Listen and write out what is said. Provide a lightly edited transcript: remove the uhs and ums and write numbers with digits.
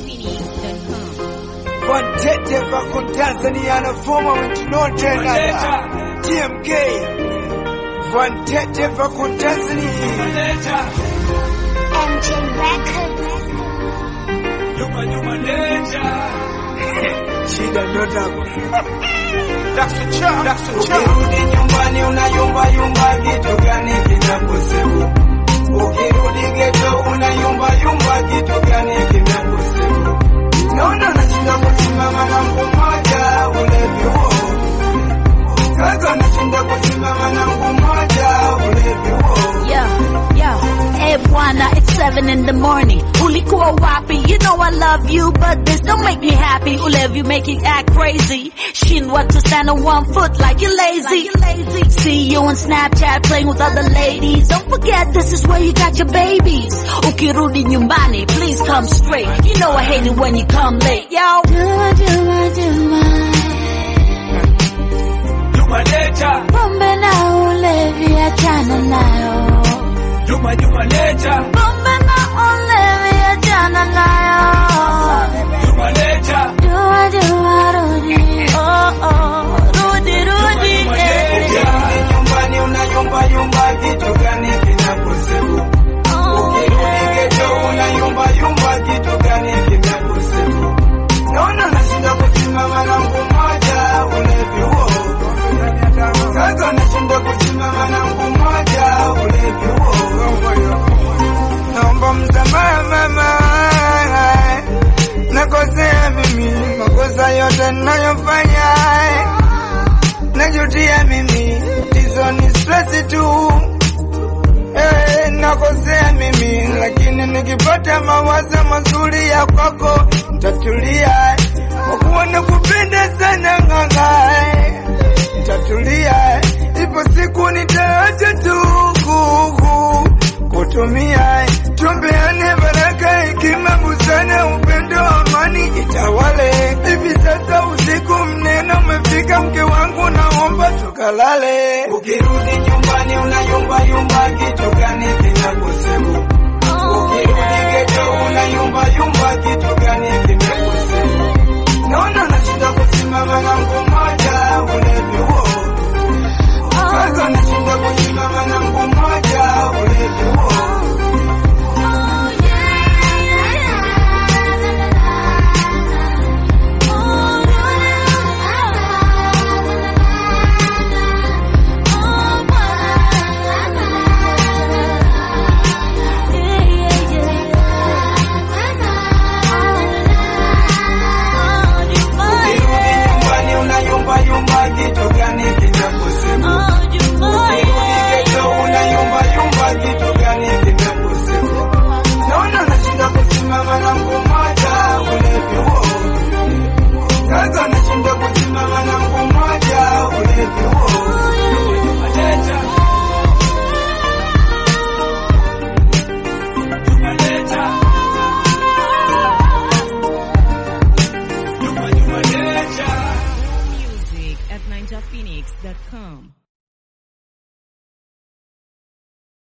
Wantete vako Tanzania na forma wentunote nada TMK Wantete vako Tanzania MJ Records Yuma Ninja Shida ndo tako Ukirudi nyumbani unayumba kitu gani kinakusibu Ukirudi ghetto unayumba kitu gani kinakusibu Naona nashinda kusimama na mmoja ulevi huo Kaka nashinda kusimama na mmoja ulevi huo Hey bwana, it's 7 in the morning. Ulikuwa wapi? You know I love you, but this don't make me happy. Ulevi make you act crazy. Shindwa to stand on one foot like you're lazy. See you on Snapchat playing with other ladies. Don't forget this is where you got your babies. Ukirudi nyumbani, please come straight. You know I hate it when you come late, yo. Pombe na ulevi achana nayo. Juma leta Pombe na ulevi achana nayo. Juma leta Rudi Rudi Ukirudi nyumbani unayumba kitu gani kinakusibu Ukirudi ghetto unayumba kitu gani kinakusibu Naona nashinda kusimama na mmoja ulevi huo Kaka nashinda kusimama na mmoja ulevi huo Naomba msamaha mama Nakosea mimi makosa yote ninayofanya Najutia mimi hizo ni stress tu nakosea mimi lakini nikipata mawazo mazuri ya kwako nitatulia kwa kuwa nakupenda sana nganga nitatulia ipo siku nitaacha tu kutumia tumbeane baraka hekima busara upendo amani itawale hivi sasa usiku mneno umefika mke wangu naomba tukalale ukirudi nyumbani unayumba kitu gani kinakusibu ukirudi ghetto unayumba kitu gani kinakusibu naona nashinda kusimama na